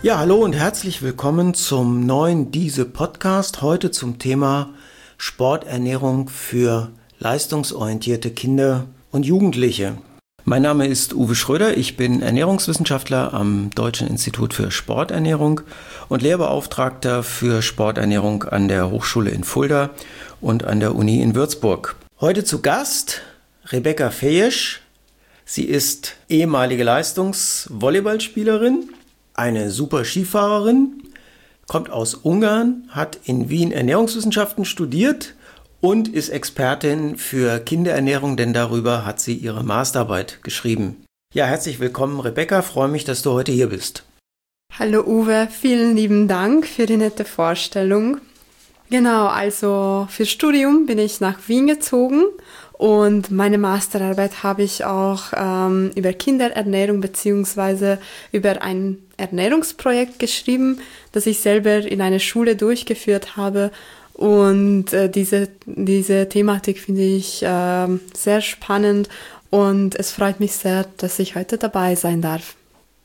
Ja, hallo und herzlich willkommen zum neuen Diese-Podcast. Heute zum Thema Sporternährung für leistungsorientierte Kinder und Jugendliche. Mein Name ist Uwe Schröder, ich bin Ernährungswissenschaftler am Deutschen Institut für Sporternährung und Lehrbeauftragter für Sporternährung an der Hochschule in Fulda und an der Uni in Würzburg. Heute zu Gast Rebecca Fejesch. Sie ist ehemalige Leistungsvolleyballspielerin, eine super Skifahrerin, kommt aus Ungarn, hat in Wien Ernährungswissenschaften studiert und ist Expertin für Kinderernährung, denn darüber hat sie ihre Masterarbeit geschrieben. Ja, herzlich willkommen, Rebecca. Freue mich, dass du heute hier bist. Hallo Uwe, vielen lieben Dank für die nette Vorstellung. Genau, also fürs Studium bin ich nach Wien gezogen und meine Masterarbeit habe ich auch über Kinderernährung bzw. über ein Ernährungsprojekt geschrieben, das ich selber in einer Schule durchgeführt habe. Und diese Thematik finde ich sehr spannend und es freut mich sehr, dass ich heute dabei sein darf.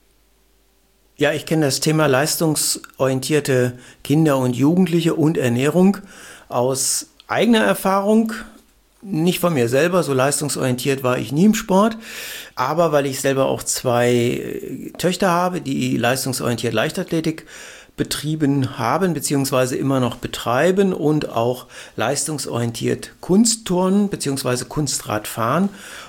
Ja, ich kenne das Thema leistungsorientierte Kinder und Jugendliche und Ernährung aus eigener Erfahrung. Nicht von mir selber, so leistungsorientiert war ich nie im Sport, aber weil ich selber auch 2 Töchter habe, die leistungsorientiert Leichtathletik betrieben haben bzw. immer noch betreiben und auch leistungsorientiert Kunstturnen bzw. Kunstradfahren.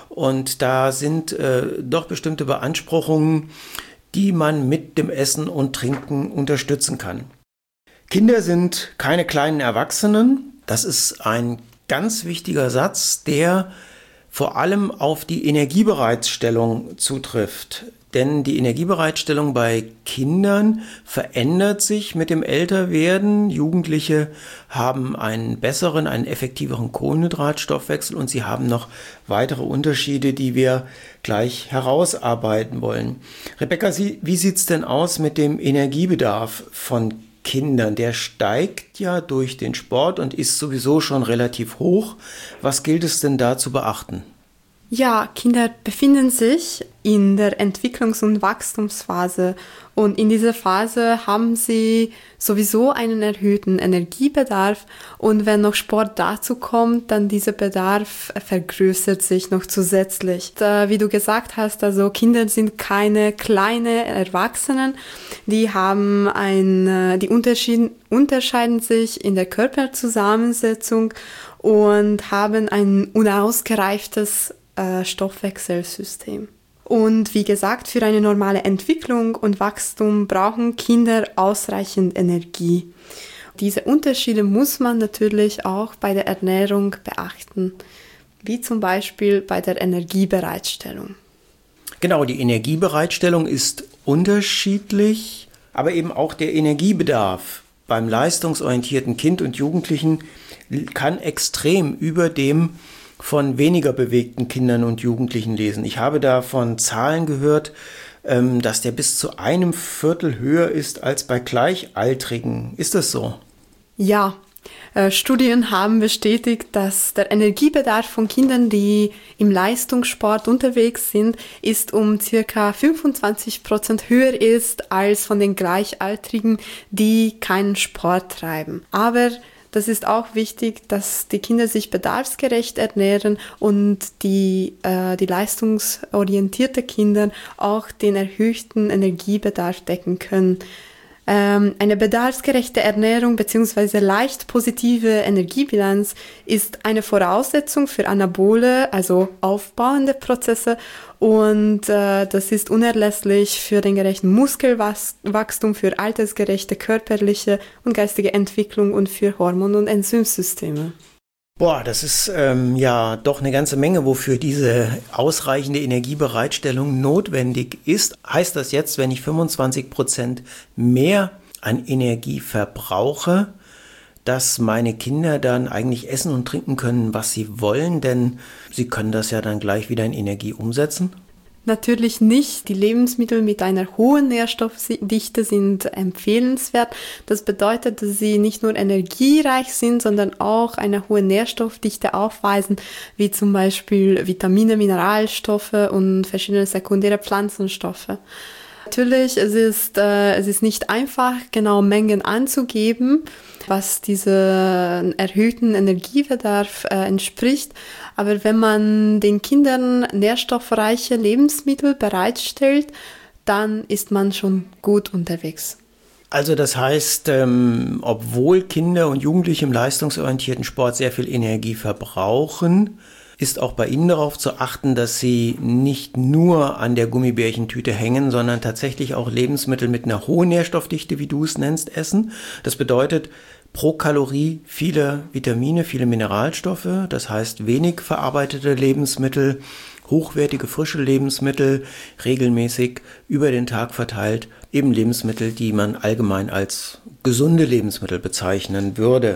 Und da sind doch bestimmte Beanspruchungen, die man mit dem Essen und Trinken unterstützen kann. Kinder sind keine kleinen Erwachsenen. Das ist ein ganz wichtiger Satz, der vor allem auf die Energiebereitstellung zutrifft. Denn die Energiebereitstellung bei Kindern verändert sich mit dem Älterwerden. Jugendliche haben einen besseren, einen effektiveren Kohlenhydratstoffwechsel und sie haben noch weitere Unterschiede, die wir gleich herausarbeiten wollen. Rebecca, wie sieht's denn aus mit dem Energiebedarf von Kindern? Der steigt ja durch den Sport und ist sowieso schon relativ hoch. Was gilt es denn da zu beachten? Ja, Kinder befinden sich in der Entwicklungs- und Wachstumsphase und in dieser Phase haben sie sowieso einen erhöhten Energiebedarf und wenn noch Sport dazu kommt, dann dieser Bedarf vergrößert sich noch zusätzlich. Wie du gesagt hast, also Kinder sind keine kleinen Erwachsenen, die haben die unterscheiden sich in der Körperzusammensetzung und haben ein unausgereiftes Stoffwechselsystem. Und wie gesagt, für eine normale Entwicklung und Wachstum brauchen Kinder ausreichend Energie. Diese Unterschiede muss man natürlich auch bei der Ernährung beachten, wie zum Beispiel bei der Energiebereitstellung. Genau, die Energiebereitstellung ist unterschiedlich, aber eben auch der Energiebedarf beim leistungsorientierten Kind und Jugendlichen kann extrem über dem von weniger bewegten Kindern und Jugendlichen lesen. Ich habe da von Zahlen gehört, dass der bis zu 1/4 höher ist als bei Gleichaltrigen. Ist das so? Ja, Studien haben bestätigt, dass der Energiebedarf von Kindern, die im Leistungssport unterwegs sind, ist um ca. 25% höher ist als von den Gleichaltrigen, die keinen Sport treiben. Aber das ist auch wichtig, dass die Kinder sich bedarfsgerecht ernähren und die leistungsorientierte Kinder auch den erhöhten Energiebedarf decken können. Eine bedarfsgerechte Ernährung bzw. leicht positive Energiebilanz ist eine Voraussetzung für anabole, also aufbauende Prozesse und das ist unerlässlich für den gerechten Muskelwachstum, für altersgerechte körperliche und geistige Entwicklung und für Hormon- und Enzymsysteme. Boah, das ist ja doch eine ganze Menge, wofür diese ausreichende Energiebereitstellung notwendig ist. Heißt das jetzt, wenn ich 25% mehr an Energie verbrauche, dass meine Kinder dann eigentlich essen und trinken können, was sie wollen? Denn sie können das ja dann gleich wieder in Energie umsetzen. Natürlich nicht. Die Lebensmittel mit einer hohen Nährstoffdichte sind empfehlenswert. Das bedeutet, dass sie nicht nur energiereich sind, sondern auch eine hohe Nährstoffdichte aufweisen, wie zum Beispiel Vitamine, Mineralstoffe und verschiedene sekundäre Pflanzenstoffe. Natürlich, es ist nicht einfach, genau Mengen anzugeben, was diesem erhöhten Energiebedarf entspricht. Aber wenn man den Kindern nährstoffreiche Lebensmittel bereitstellt, dann ist man schon gut unterwegs. Also das heißt, obwohl Kinder und Jugendliche im leistungsorientierten Sport sehr viel Energie verbrauchen, ist auch bei Ihnen darauf zu achten, dass Sie nicht nur an der Gummibärchentüte hängen, sondern tatsächlich auch Lebensmittel mit einer hohen Nährstoffdichte, wie du es nennst, essen. Das bedeutet pro Kalorie viele Vitamine, viele Mineralstoffe, das heißt wenig verarbeitete Lebensmittel, hochwertige frische Lebensmittel, regelmäßig über den Tag verteilt, eben Lebensmittel, die man allgemein als gesunde Lebensmittel bezeichnen würde.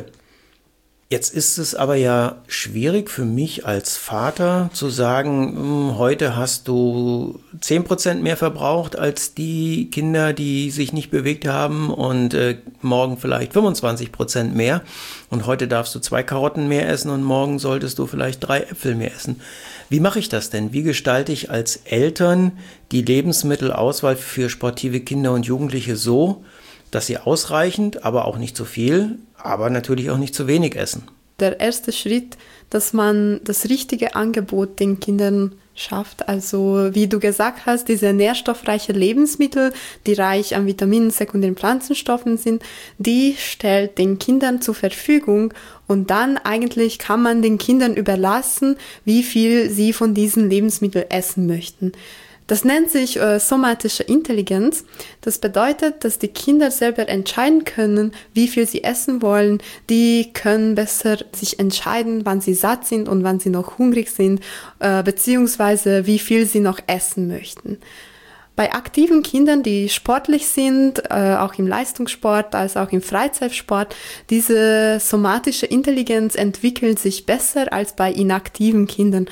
Jetzt ist es aber ja schwierig für mich als Vater zu sagen, heute hast du 10% mehr verbraucht als die Kinder, die sich nicht bewegt haben und morgen vielleicht 25% mehr und heute darfst du 2 Karotten mehr essen und morgen solltest du vielleicht 3 Äpfel mehr essen. Wie mache ich das denn? Wie gestalte ich als Eltern die Lebensmittelauswahl für sportive Kinder und Jugendliche so, dass sie ausreichend, aber auch nicht zu viel, aber natürlich auch nicht zu wenig essen? Der erste Schritt, dass man das richtige Angebot den Kindern schafft. Also wie du gesagt hast, diese nährstoffreiche Lebensmittel, die reich an Vitaminen, sekundären Pflanzenstoffen sind, die stellt den Kindern zur Verfügung und dann eigentlich kann man den Kindern überlassen, wie viel sie von diesen Lebensmitteln essen möchten. Das nennt sich somatische Intelligenz. Das bedeutet, dass die Kinder selber entscheiden können, wie viel sie essen wollen. Die können besser sich entscheiden, wann sie satt sind und wann sie noch hungrig sind, beziehungsweise wie viel sie noch essen möchten. Bei aktiven Kindern, die sportlich sind, auch im Leistungssport als auch im Freizeitsport, diese somatische Intelligenz entwickelt sich besser als bei inaktiven Kindern.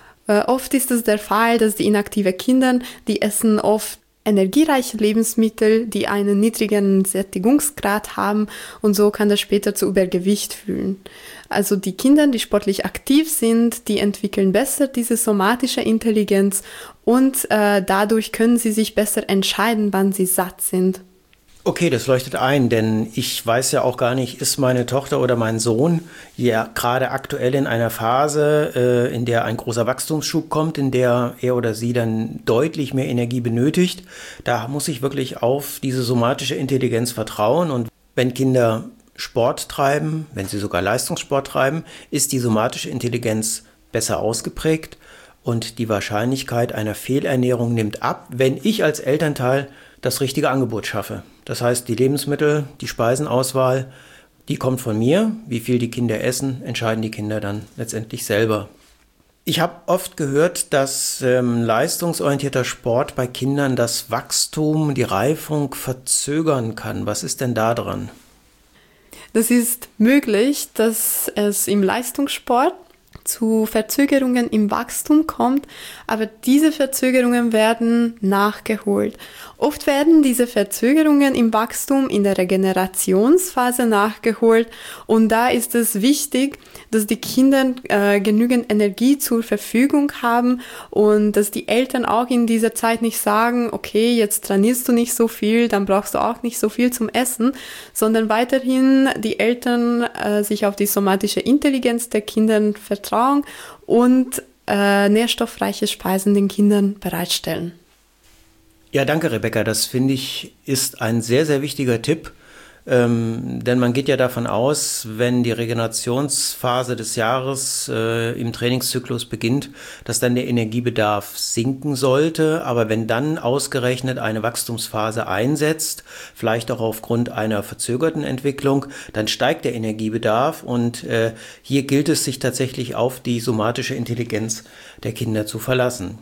Oft ist es der Fall, dass die inaktiven Kinder, die essen oft energiereiche Lebensmittel, die einen niedrigen Sättigungsgrad haben und so kann das später zu Übergewicht führen. Also die Kinder, die sportlich aktiv sind, die entwickeln besser diese somatische Intelligenz und dadurch können sie sich besser entscheiden, wann sie satt sind. Okay, das leuchtet ein, denn ich weiß ja auch gar nicht, ist meine Tochter oder mein Sohn ja gerade aktuell in einer Phase, in der ein großer Wachstumsschub kommt, in der er oder sie dann deutlich mehr Energie benötigt. Da muss ich wirklich auf diese somatische Intelligenz vertrauen und wenn Kinder Sport treiben, wenn sie sogar Leistungssport treiben, ist die somatische Intelligenz besser ausgeprägt und die Wahrscheinlichkeit einer Fehlernährung nimmt ab, wenn ich als Elternteil das richtige Angebot schaffe. Das heißt, die Lebensmittel, die Speisenauswahl, die kommt von mir. Wie viel die Kinder essen, entscheiden die Kinder dann letztendlich selber. Ich habe oft gehört, dass leistungsorientierter Sport bei Kindern das Wachstum, die Reifung verzögern kann. Was ist denn da dran? Das ist möglich, dass es im Leistungssport zu Verzögerungen im Wachstum kommt, aber diese Verzögerungen werden nachgeholt. Oft werden diese Verzögerungen im Wachstum in der Regenerationsphase nachgeholt und da ist es wichtig, dass die Kinder genügend Energie zur Verfügung haben und dass die Eltern auch in dieser Zeit nicht sagen, okay, jetzt trainierst du nicht so viel, dann brauchst du auch nicht so viel zum Essen, sondern weiterhin die Eltern sich auf die somatische Intelligenz der Kinder vertrauen und nährstoffreiche Speisen den Kindern bereitstellen. Ja, danke Rebecca, das finde ich ist ein sehr, sehr wichtiger Tipp, denn man geht ja davon aus, wenn die Regenerationsphase des Jahres im Trainingszyklus beginnt, dass dann der Energiebedarf sinken sollte, aber wenn dann ausgerechnet eine Wachstumsphase einsetzt, vielleicht auch aufgrund einer verzögerten Entwicklung, dann steigt der Energiebedarf und hier gilt es sich tatsächlich auf die somatische Intelligenz der Kinder zu verlassen.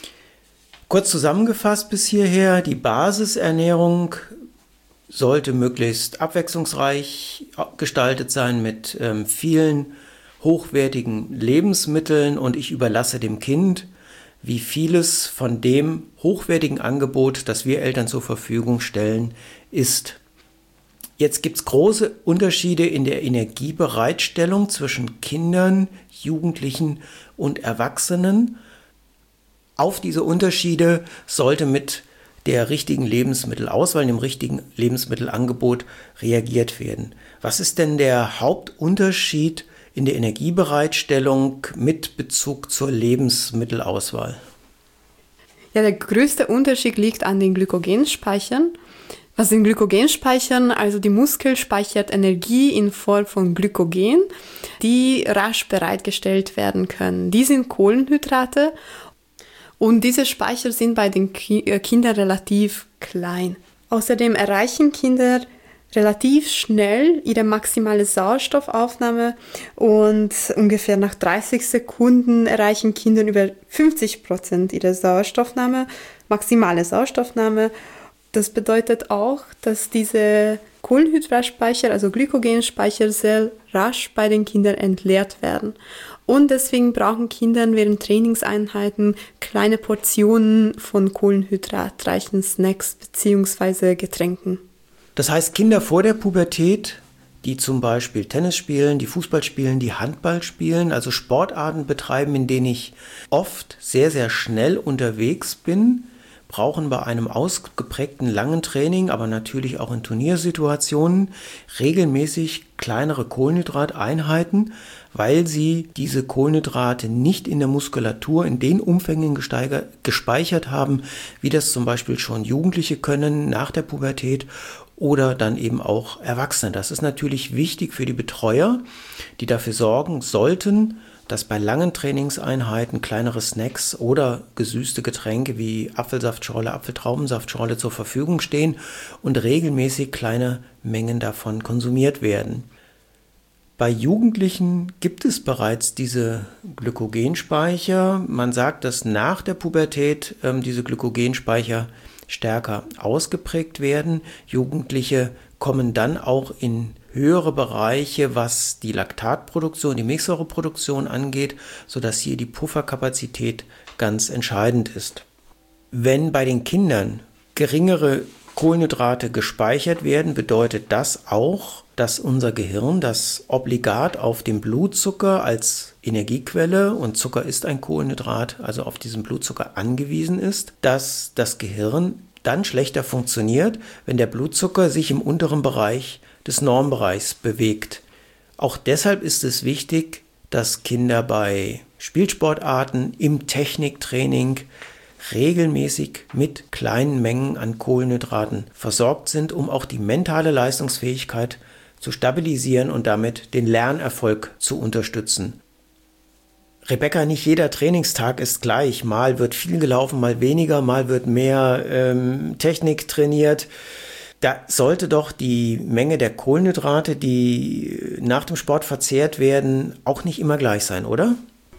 Kurz zusammengefasst bis hierher, die Basisernährung sollte möglichst abwechslungsreich gestaltet sein mit vielen hochwertigen Lebensmitteln und ich überlasse dem Kind, wie vieles von dem hochwertigen Angebot, das wir Eltern zur Verfügung stellen, ist. Jetzt gibt es große Unterschiede in der Energiebereitstellung zwischen Kindern, Jugendlichen und Erwachsenen. Auf diese Unterschiede sollte mit der richtigen Lebensmittelauswahl, dem richtigen Lebensmittelangebot reagiert werden. Was ist denn der Hauptunterschied in der Energiebereitstellung mit Bezug zur Lebensmittelauswahl? Ja, der größte Unterschied liegt an den Glykogenspeichern. Was sind Glykogenspeichern? Also die Muskel speichert Energie in Form von Glykogen, die rasch bereitgestellt werden können. Die sind Kohlenhydrate und diese Speicher sind bei den Kindern relativ klein. Außerdem erreichen Kinder relativ schnell ihre maximale Sauerstoffaufnahme und ungefähr nach 30 Sekunden erreichen Kinder über 50% ihrer maximale Sauerstoffnahme. Das bedeutet auch, dass diese Kohlenhydratspeicher, also Glykogenspeicher, sehr rasch bei den Kindern entleert werden. Und deswegen brauchen Kinder während Trainingseinheiten kleine Portionen von kohlenhydratreichen Snacks bzw. Getränken. Das heißt, Kinder vor der Pubertät, die zum Beispiel Tennis spielen, die Fußball spielen, die Handball spielen, also Sportarten betreiben, in denen ich oft sehr, sehr schnell unterwegs bin, brauchen bei einem ausgeprägten langen Training, aber natürlich auch in Turniersituationen regelmäßig kleinere Kohlenhydrateinheiten, weil sie diese Kohlenhydrate nicht in der Muskulatur in den Umfängen gespeichert haben, wie das zum Beispiel schon Jugendliche können nach der Pubertät oder dann eben auch Erwachsene. Das ist natürlich wichtig für die Betreuer, die dafür sorgen sollten, dass bei langen Trainingseinheiten kleinere Snacks oder gesüßte Getränke wie Apfelsaftschorle, Apfeltraubensaftschorle zur Verfügung stehen und regelmäßig kleine Mengen davon konsumiert werden. Bei Jugendlichen gibt es bereits diese Glykogenspeicher. Man sagt, dass nach der Pubertät diese Glykogenspeicher stärker ausgeprägt werden. Jugendliche kommen dann auch in höhere Bereiche, was die Laktatproduktion, die Milchsäureproduktion angeht, sodass hier die Pufferkapazität ganz entscheidend ist. Wenn bei den Kindern geringere Kohlenhydrate gespeichert werden, bedeutet das auch, dass unser Gehirn, das obligat auf den Blutzucker als Energiequelle, und Zucker ist ein Kohlenhydrat, also auf diesen Blutzucker angewiesen ist, dass das Gehirn dann schlechter funktioniert, wenn der Blutzucker sich im unteren Bereich des Normbereichs bewegt. Auch deshalb ist es wichtig, dass Kinder bei Spielsportarten im Techniktraining regelmäßig mit kleinen Mengen an Kohlenhydraten versorgt sind, um auch die mentale Leistungsfähigkeit zu stabilisieren und damit den Lernerfolg zu unterstützen. Rebecca, nicht jeder Trainingstag ist gleich. Mal wird viel gelaufen, mal weniger, mal wird mehr Technik trainiert. Da sollte doch die Menge der Kohlenhydrate, die nach dem Sport verzehrt werden, auch nicht immer gleich sein, oder?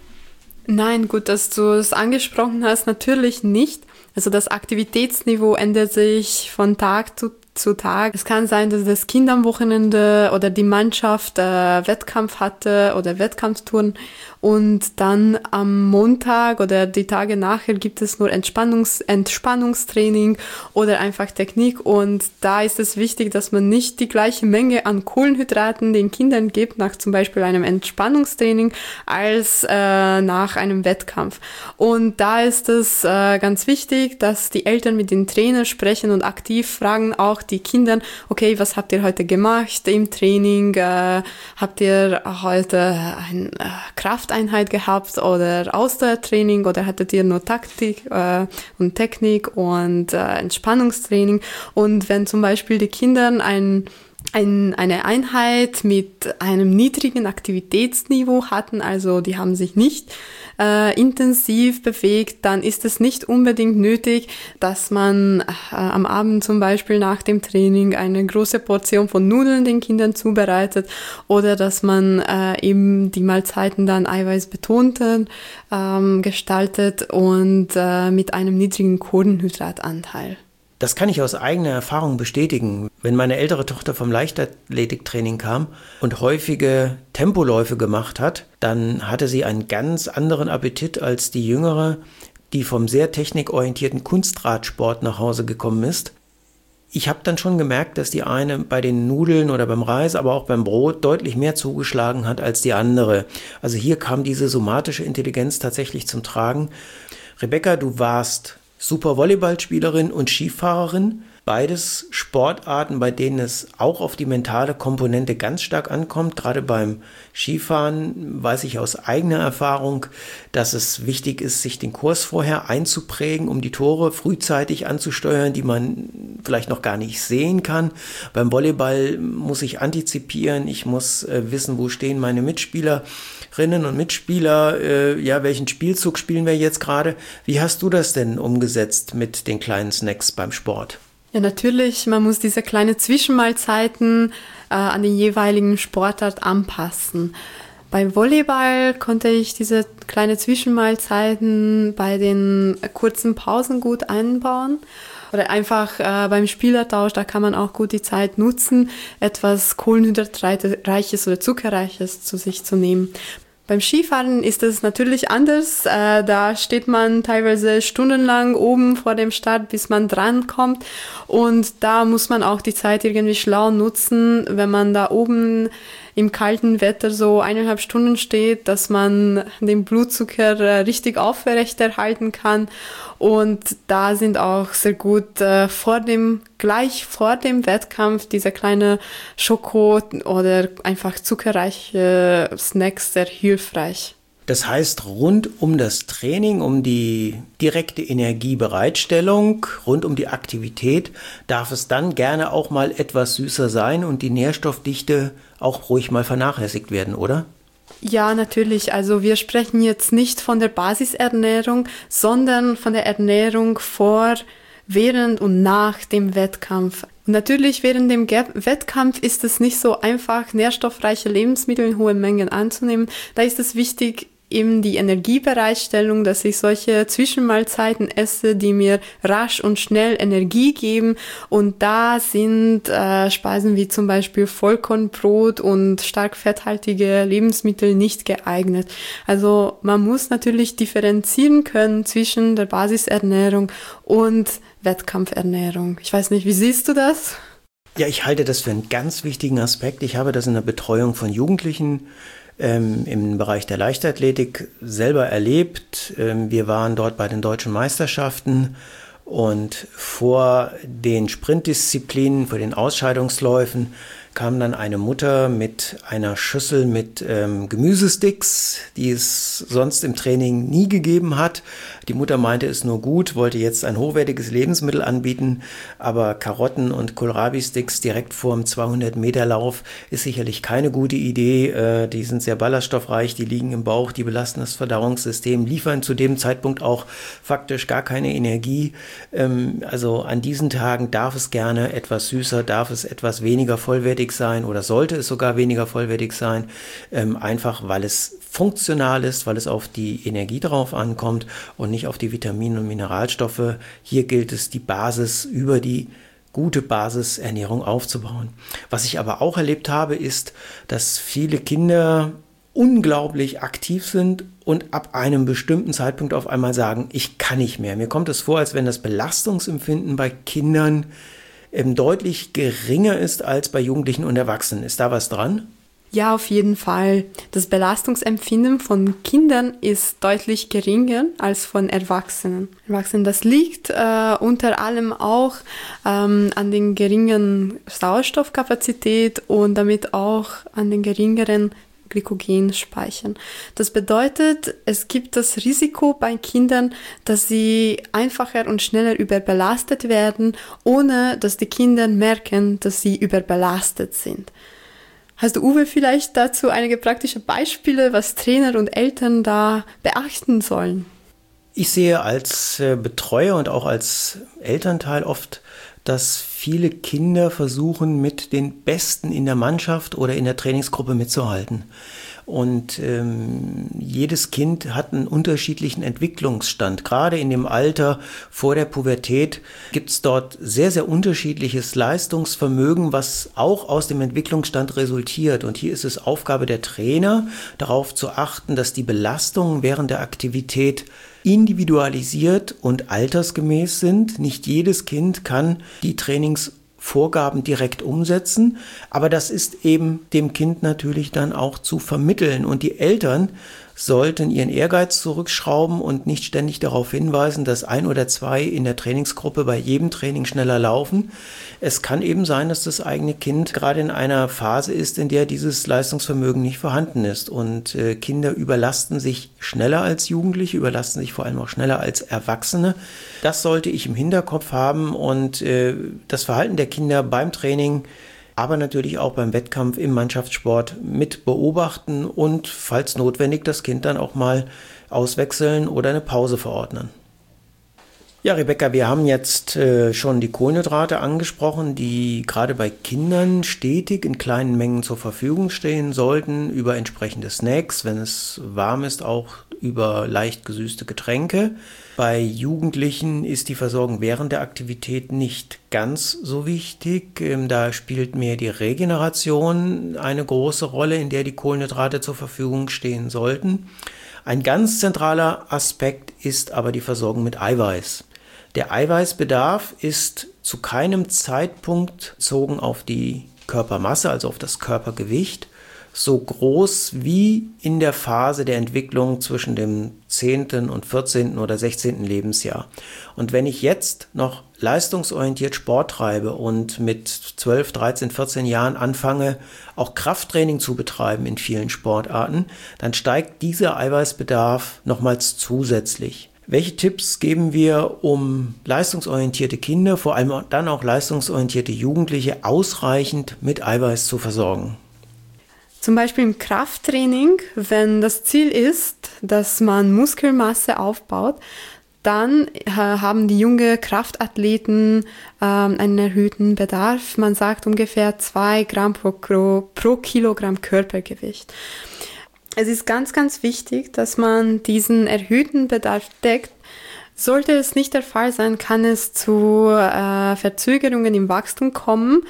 Nein, gut, dass du es angesprochen hast, natürlich nicht. Also das Aktivitätsniveau ändert sich von Tag zu Tag. Es kann sein, dass das Kind am Wochenende oder die Mannschaft Wettkampf hatte oder Wettkampftouren und dann am Montag oder die Tage nachher gibt es nur Entspannungstraining oder einfach Technik, und da ist es wichtig, dass man nicht die gleiche Menge an Kohlenhydraten den Kindern gibt, nach zum Beispiel einem Entspannungstraining, als nach einem Wettkampf. Und da ist es ganz wichtig, dass die Eltern mit den Trainern sprechen und aktiv fragen auch die Kinder, okay, was habt ihr heute gemacht im Training? Habt ihr heute eine Krafteinheit gehabt oder Ausdauertraining oder hattet ihr nur Taktik und Technik und Entspannungstraining? Und wenn zum Beispiel die Kinder eine Einheit mit einem niedrigen Aktivitätsniveau hatten, also die haben sich nicht intensiv bewegt, dann ist es nicht unbedingt nötig, dass man am Abend zum Beispiel nach dem Training eine große Portion von Nudeln den Kindern zubereitet oder dass man eben die Mahlzeiten dann eiweißbetonter gestaltet und mit einem niedrigen Kohlenhydratanteil. Das kann ich aus eigener Erfahrung bestätigen. Wenn meine ältere Tochter vom Leichtathletiktraining kam und häufige Tempoläufe gemacht hat, dann hatte sie einen ganz anderen Appetit als die jüngere, die vom sehr technikorientierten Kunstradsport nach Hause gekommen ist. Ich habe dann schon gemerkt, dass die eine bei den Nudeln oder beim Reis, aber auch beim Brot deutlich mehr zugeschlagen hat als die andere. Also hier kam diese somatische Intelligenz tatsächlich zum Tragen. Rebecca, du warst super Volleyballspielerin und Skifahrerin. Beides Sportarten, bei denen es auch auf die mentale Komponente ganz stark ankommt. Gerade beim Skifahren weiß ich aus eigener Erfahrung, dass es wichtig ist, sich den Kurs vorher einzuprägen, um die Tore frühzeitig anzusteuern, die man vielleicht noch gar nicht sehen kann. Beim Volleyball muss ich antizipieren, ich muss wissen, wo stehen meine Mitspielerinnen und Mitspieler, welchen Spielzug spielen wir jetzt gerade. Wie hast du das denn umgesetzt mit den kleinen Snacks beim Sport? Ja, natürlich, man muss diese kleinen Zwischenmahlzeiten an den jeweiligen Sportart anpassen. Beim Volleyball konnte ich diese kleinen Zwischenmahlzeiten bei den kurzen Pausen gut einbauen. Oder einfach beim Spielertausch, da kann man auch gut die Zeit nutzen, etwas Kohlenhydratreiches oder Zuckerreiches zu sich zu nehmen. Beim Skifahren ist es natürlich anders. Da steht man teilweise stundenlang oben vor dem Start, bis man drankommt. Und da muss man auch die Zeit irgendwie schlau nutzen, wenn man da oben im kalten Wetter so 1,5 Stunden steht, dass man den Blutzucker richtig aufrechterhalten kann. Und da sind auch sehr gut gleich vor dem Wettkampf diese kleine Schoko oder einfach zuckerreiche Snacks sehr hilfreich. Das heißt, rund um das Training, um die direkte Energiebereitstellung, rund um die Aktivität, darf es dann gerne auch mal etwas süßer sein und die Nährstoffdichte auch ruhig mal vernachlässigt werden, oder? Ja, natürlich. Also wir sprechen jetzt nicht von der Basisernährung, sondern von der Ernährung vor, während und nach dem Wettkampf. Und natürlich während dem Wettkampf ist es nicht so einfach, nährstoffreiche Lebensmittel in hohen Mengen anzunehmen. Da ist es wichtig, eben die Energiebereitstellung, dass ich solche Zwischenmahlzeiten esse, die mir rasch und schnell Energie geben. Und da sind Speisen wie zum Beispiel Vollkornbrot und stark fetthaltige Lebensmittel nicht geeignet. Also man muss natürlich differenzieren können zwischen der Basisernährung und Wettkampfernährung. Ich weiß nicht, wie siehst du das? Ja, ich halte das für einen ganz wichtigen Aspekt. Ich habe das in der Betreuung von Jugendlichen im Bereich der Leichtathletik selber erlebt. Wir waren dort bei den deutschen Meisterschaften und vor den Sprintdisziplinen, vor den Ausscheidungsläufen kam dann eine Mutter mit einer Schüssel mit Gemüsesticks, die es sonst im Training nie gegeben hat. Die Mutter meinte, es nur gut, wollte jetzt ein hochwertiges Lebensmittel anbieten, aber Karotten und Kohlrabi-Sticks direkt vor dem 200-Meter-Lauf ist sicherlich keine gute Idee. Die sind sehr ballaststoffreich, die liegen im Bauch, die belasten das Verdauungssystem, liefern zu dem Zeitpunkt auch faktisch gar keine Energie. Also an diesen Tagen darf es gerne etwas süßer, darf es etwas weniger vollwertig sein oder sollte es sogar weniger vollwertig sein, einfach weil es funktional ist, weil es auf die Energie drauf ankommt und nicht auf die Vitamine und Mineralstoffe. Hier gilt es, die Basis über die gute Basisernährung aufzubauen. Was ich aber auch erlebt habe, ist, dass viele Kinder unglaublich aktiv sind und ab einem bestimmten Zeitpunkt auf einmal sagen, ich kann nicht mehr. Mir kommt es vor, als wenn das Belastungsempfinden bei Kindern deutlich geringer ist als bei Jugendlichen und Erwachsenen. Ist da was dran? Ja, auf jeden Fall. Das Belastungsempfinden von Kindern ist deutlich geringer als von Erwachsenen. Das liegt unter allem auch an den geringen Sauerstoffkapazität und damit auch an den geringeren Glykogenspeichern. Das bedeutet, es gibt das Risiko bei Kindern, dass sie einfacher und schneller überbelastet werden, ohne dass die Kinder merken, dass sie überbelastet sind. Hast du, Uwe, vielleicht dazu einige praktische Beispiele, was Trainer und Eltern da beachten sollen? Ich sehe als Betreuer und auch als Elternteil oft, dass viele Kinder versuchen, mit den Besten in der Mannschaft oder in der Trainingsgruppe mitzuhalten. Und jedes Kind hat einen unterschiedlichen Entwicklungsstand. Gerade in dem Alter vor der Pubertät gibt es dort sehr, sehr unterschiedliches Leistungsvermögen, was auch aus dem Entwicklungsstand resultiert. Und hier ist es Aufgabe der Trainer, darauf zu achten, dass die Belastungen während der Aktivität individualisiert und altersgemäß sind. Nicht jedes Kind kann die Trainingsvorgaben direkt umsetzen, aber das ist eben dem Kind natürlich dann auch zu vermitteln. Und die Eltern sollten ihren Ehrgeiz zurückschrauben und nicht ständig darauf hinweisen, dass 1 oder 2 in der Trainingsgruppe bei jedem Training schneller laufen. Es kann eben sein, dass das eigene Kind gerade in einer Phase ist, in der dieses Leistungsvermögen nicht vorhanden ist. Und Kinder überlasten sich schneller als Jugendliche, überlasten sich vor allem auch schneller als Erwachsene. Das sollte ich im Hinterkopf haben und das Verhalten der Kinder beim Training, aber natürlich auch beim Wettkampf im Mannschaftssport mit beobachten und, falls notwendig, das Kind dann auch mal auswechseln oder eine Pause verordnen. Ja, Rebecca, wir haben jetzt schon die Kohlenhydrate angesprochen, die gerade bei Kindern stetig in kleinen Mengen zur Verfügung stehen sollten, über entsprechende Snacks, wenn es warm ist, auch über leicht gesüßte Getränke. Bei Jugendlichen ist die Versorgung während der Aktivität nicht ganz so wichtig. Da spielt mehr die Regeneration eine große Rolle, in der die Kohlenhydrate zur Verfügung stehen sollten. Ein ganz zentraler Aspekt ist aber die Versorgung mit Eiweiß. Der Eiweißbedarf ist zu keinem Zeitpunkt bezogen auf die Körpermasse, also auf das Körpergewicht, so groß wie in der Phase der Entwicklung zwischen dem 10. und 14. oder 16. Lebensjahr. Und wenn ich jetzt noch leistungsorientiert Sport treibe und mit 12, 13, 14 Jahren anfange, auch Krafttraining zu betreiben in vielen Sportarten, dann steigt dieser Eiweißbedarf nochmals zusätzlich. Welche Tipps geben wir, um leistungsorientierte Kinder, vor allem dann auch leistungsorientierte Jugendliche, ausreichend mit Eiweiß zu versorgen? Zum Beispiel im Krafttraining, wenn das Ziel ist, dass man Muskelmasse aufbaut, dann haben die jungen Kraftathleten einen erhöhten Bedarf. Man sagt ungefähr 2 Gramm pro Kilogramm Körpergewicht. Es ist ganz, ganz wichtig, dass man diesen erhöhten Bedarf deckt. Sollte es nicht der Fall sein, kann es zu Verzögerungen im Wachstum kommen.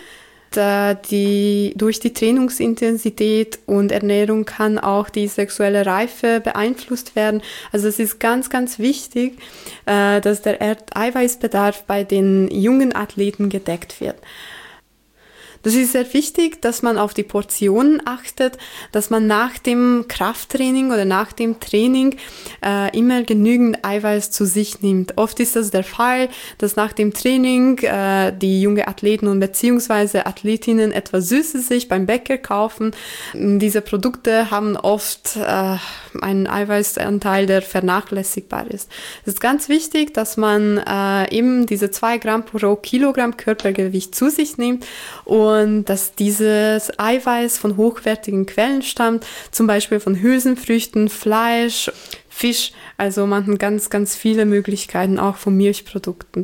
Durch die Trainingsintensität und Ernährung kann auch die sexuelle Reife beeinflusst werden. Also es ist ganz, ganz wichtig, dass der Eiweißbedarf bei den jungen Athleten gedeckt wird. Das ist sehr wichtig, dass man auf die Portionen achtet, dass man nach dem Krafttraining oder nach dem Training immer genügend Eiweiß zu sich nimmt. Oft ist das der Fall, dass nach dem Training die jungen Athleten und beziehungsweise Athletinnen etwas Süßes sich beim Bäcker kaufen. Diese Produkte haben oft einen Eiweißanteil, der vernachlässigbar ist. Es ist ganz wichtig, dass man eben diese 2 Gramm pro Kilogramm Körpergewicht zu sich nimmt und dass dieses Eiweiß von hochwertigen Quellen stammt, zum Beispiel von Hülsenfrüchten, Fleisch, Fisch, also man hat ganz, ganz viele Möglichkeiten auch von Milchprodukten.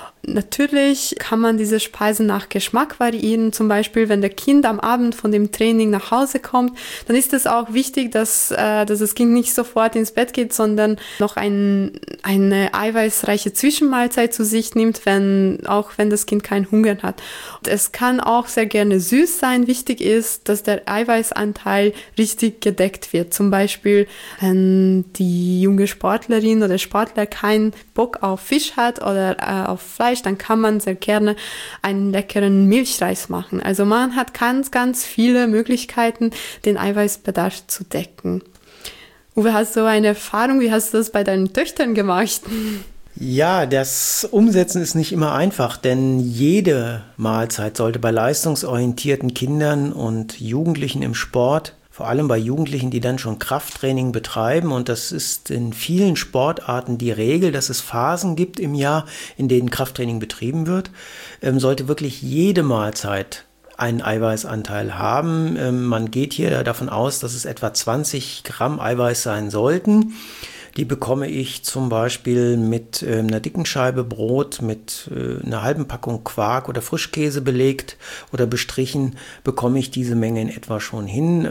Natürlich kann man diese Speisen nach Geschmack variieren. Zum Beispiel, wenn der Kind am Abend von dem Training nach Hause kommt, dann ist es auch wichtig, dass das Kind nicht sofort ins Bett geht, sondern noch eine eiweißreiche Zwischenmahlzeit zu sich nimmt, auch wenn das Kind keinen Hunger hat. Und es kann auch sehr gerne süß sein. Wichtig ist, dass der Eiweißanteil richtig gedeckt wird. Zum Beispiel, wenn die junge Sportlerin oder Sportler keinen Bock auf Fisch hat oder auf Fleisch, dann kann man sehr gerne einen leckeren Milchreis machen. Also man hat ganz, ganz viele Möglichkeiten, den Eiweißbedarf zu decken. Uwe, hast du eine Erfahrung? Wie hast du das bei deinen Töchtern gemacht? Ja, das Umsetzen ist nicht immer einfach, denn jede Mahlzeit sollte bei leistungsorientierten Kindern und Jugendlichen im Sport, vor allem bei Jugendlichen, die dann schon Krafttraining betreiben, und das ist in vielen Sportarten die Regel, dass es Phasen gibt im Jahr, in denen Krafttraining betrieben wird, sollte wirklich jede Mahlzeit einen Eiweißanteil haben. Man geht hier davon aus, dass es etwa 20 Gramm Eiweiß sein sollten. Die bekomme ich zum Beispiel mit einer dicken Scheibe Brot, mit einer halben Packung Quark oder Frischkäse belegt oder bestrichen, bekomme ich diese Menge in etwa schon hin.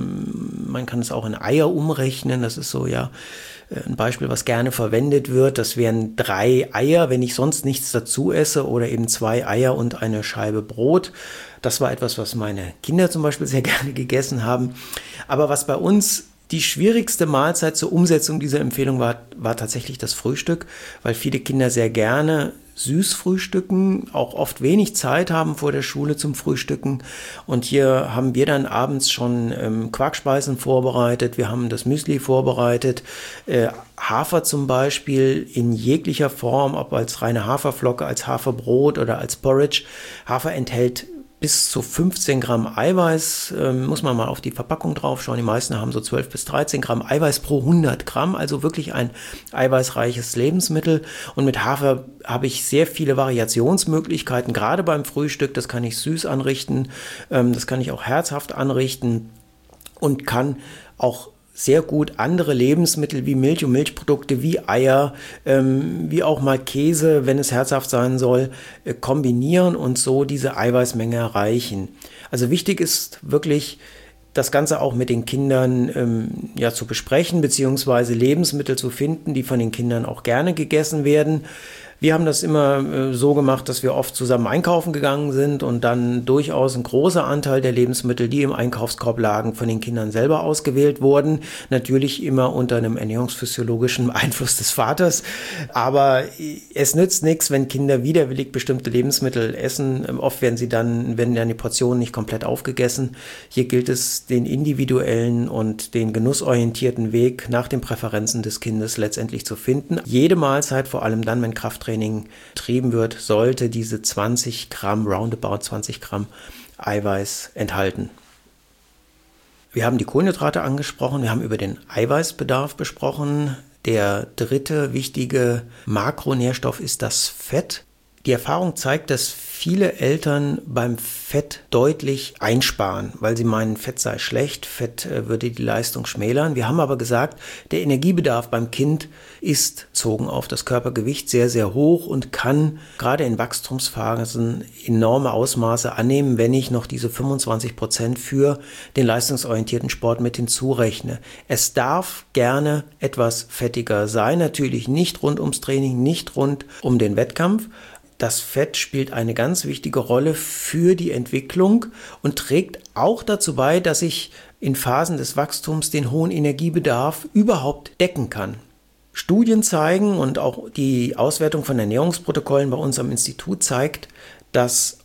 Man kann es auch in Eier umrechnen, das ist so ja ein Beispiel, was gerne verwendet wird. Das wären 3 Eier, wenn ich sonst nichts dazu esse, oder eben 2 Eier und eine Scheibe Brot. Das war etwas, was meine Kinder zum Beispiel sehr gerne gegessen haben. Aber was bei uns die schwierigste Mahlzeit zur Umsetzung dieser Empfehlung war tatsächlich das Frühstück, weil viele Kinder sehr gerne süß frühstücken, auch oft wenig Zeit haben vor der Schule zum Frühstücken. Und hier haben wir dann abends schon Quarkspeisen vorbereitet, wir haben das Müsli vorbereitet, Hafer zum Beispiel in jeglicher Form, ob als reine Haferflocke, als Haferbrot oder als Porridge. Hafer enthält bis zu 15 Gramm Eiweiß, muss man mal auf die Verpackung drauf schauen. Die meisten haben so 12 bis 13 Gramm Eiweiß pro 100 Gramm, also wirklich ein eiweißreiches Lebensmittel. Und mit Hafer habe ich sehr viele Variationsmöglichkeiten, gerade beim Frühstück. Das kann ich süß anrichten, das kann ich auch herzhaft anrichten und kann auch sehr gut andere Lebensmittel wie Milch und Milchprodukte, wie Eier, wie auch mal Käse, wenn es herzhaft sein soll, kombinieren und so diese Eiweißmenge erreichen. Also wichtig ist wirklich, das Ganze auch mit den Kindern zu besprechen, beziehungsweise Lebensmittel zu finden, die von den Kindern auch gerne gegessen werden. Wir haben das immer so gemacht, dass wir oft zusammen einkaufen gegangen sind und dann durchaus ein großer Anteil der Lebensmittel, die im Einkaufskorb lagen, von den Kindern selber ausgewählt wurden. Natürlich immer unter einem ernährungsphysiologischen Einfluss des Vaters. Aber es nützt nichts, wenn Kinder widerwillig bestimmte Lebensmittel essen. Oft werden dann die Portionen nicht komplett aufgegessen. Hier gilt es, den individuellen und den genussorientierten Weg nach den Präferenzen des Kindes letztendlich zu finden. Jede Mahlzeit, vor allem dann, wenn Krafttraining betrieben wird, sollte diese 20 Gramm, roundabout 20 Gramm Eiweiß enthalten. Wir haben die Kohlenhydrate angesprochen, wir haben über den Eiweißbedarf besprochen. Der dritte wichtige Makronährstoff ist das Fett. Die Erfahrung zeigt, dass viele Eltern beim Fett deutlich einsparen, weil sie meinen, Fett sei schlecht, Fett würde die Leistung schmälern. Wir haben aber gesagt, der Energiebedarf beim Kind ist bezogen auf das Körpergewicht sehr, sehr hoch und kann gerade in Wachstumsphasen enorme Ausmaße annehmen, wenn ich noch diese 25% für den leistungsorientierten Sport mit hinzurechne. Es darf gerne etwas fettiger sein, natürlich nicht rund ums Training, nicht rund um den Wettkampf. Das Fett spielt eine ganz wichtige Rolle für die Entwicklung und trägt auch dazu bei, dass ich in Phasen des Wachstums den hohen Energiebedarf überhaupt decken kann. Studien zeigen und auch die Auswertung von Ernährungsprotokollen bei uns am Institut zeigt, dass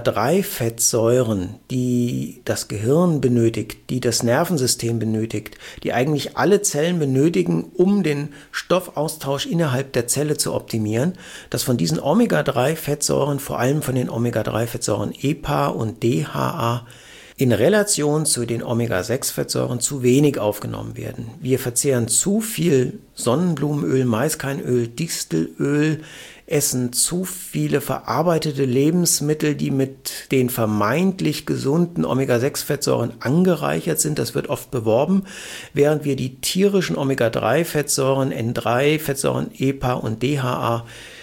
Omega-3-Fettsäuren, die das Gehirn benötigt, die das Nervensystem benötigt, die eigentlich alle Zellen benötigen, um den Stoffaustausch innerhalb der Zelle zu optimieren, dass von diesen Omega-3-Fettsäuren, vor allem von den Omega-3-Fettsäuren EPA und DHA, in Relation zu den Omega-6-Fettsäuren zu wenig aufgenommen werden. Wir verzehren zu viel Sonnenblumenöl, Maiskernöl, Distelöl, essen zu viele verarbeitete Lebensmittel, die mit den vermeintlich gesunden Omega-6-Fettsäuren angereichert sind. Das wird oft beworben, während wir die tierischen Omega-3-Fettsäuren, N3-Fettsäuren, EPA und DHA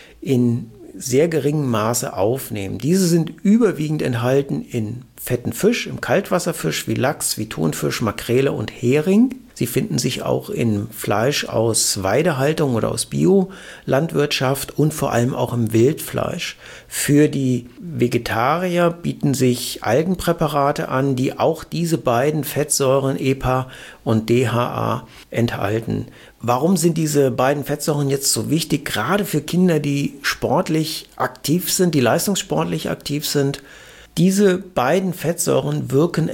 in sehr geringem Maße aufnehmen. Diese sind überwiegend enthalten in fetten Fisch, im Kaltwasserfisch wie Lachs, wie Thunfisch, Makrele und Hering. Sie finden sich auch in Fleisch aus Weidehaltung oder aus Biolandwirtschaft und vor allem auch im Wildfleisch. Für die Vegetarier bieten sich Algenpräparate an, die auch diese beiden Fettsäuren EPA und DHA enthalten. Warum sind diese beiden Fettsäuren jetzt so wichtig, gerade für Kinder, die sportlich aktiv sind, die leistungssportlich aktiv sind? Diese beiden Fettsäuren wirken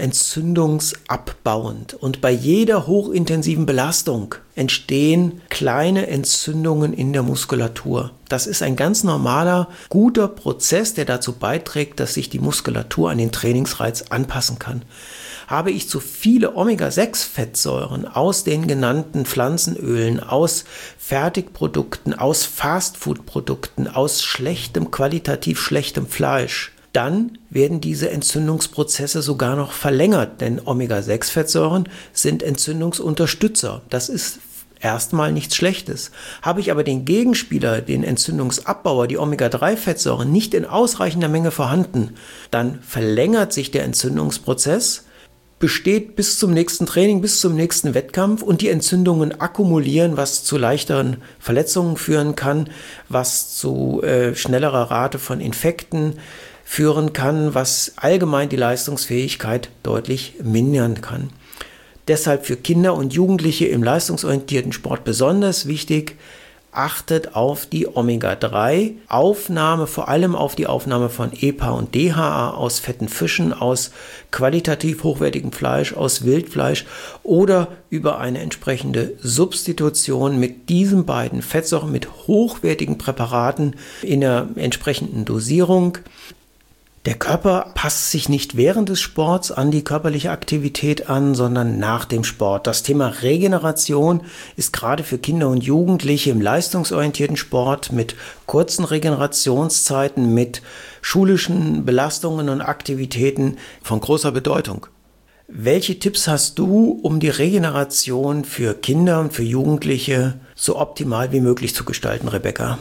entzündungsabbauend und bei jeder hochintensiven Belastung entstehen kleine Entzündungen in der Muskulatur. Das ist ein ganz normaler, guter Prozess, der dazu beiträgt, dass sich die Muskulatur an den Trainingsreiz anpassen kann. Habe ich zu viele Omega-6-Fettsäuren aus den genannten Pflanzenölen, aus Fertigprodukten, aus Fastfood-Produkten, aus qualitativ schlechtem Fleisch, dann werden diese Entzündungsprozesse sogar noch verlängert, denn Omega-6-Fettsäuren sind Entzündungsunterstützer. Das ist erstmal nichts Schlechtes. Habe ich aber den Gegenspieler, den Entzündungsabbauer, die Omega-3-Fettsäuren nicht in ausreichender Menge vorhanden, dann verlängert sich der Entzündungsprozess, besteht bis zum nächsten Training, bis zum nächsten Wettkampf und die Entzündungen akkumulieren, was zu leichteren Verletzungen führen kann, was zu schnellerer Rate von Infekten führen kann, was allgemein die Leistungsfähigkeit deutlich mindern kann. Deshalb für Kinder und Jugendliche im leistungsorientierten Sport besonders wichtig, achtet auf die Omega-3-Aufnahme, vor allem auf die Aufnahme von EPA und DHA aus fetten Fischen, aus qualitativ hochwertigem Fleisch, aus Wildfleisch oder über eine entsprechende Substitution mit diesen beiden Fettsäuren, mit hochwertigen Präparaten in der entsprechenden Dosierung. Der Körper passt sich nicht während des Sports an die körperliche Aktivität an, sondern nach dem Sport. Das Thema Regeneration ist gerade für Kinder und Jugendliche im leistungsorientierten Sport mit kurzen Regenerationszeiten, mit schulischen Belastungen und Aktivitäten von großer Bedeutung. Welche Tipps hast du, um die Regeneration für Kinder und für Jugendliche so optimal wie möglich zu gestalten, Rebecca?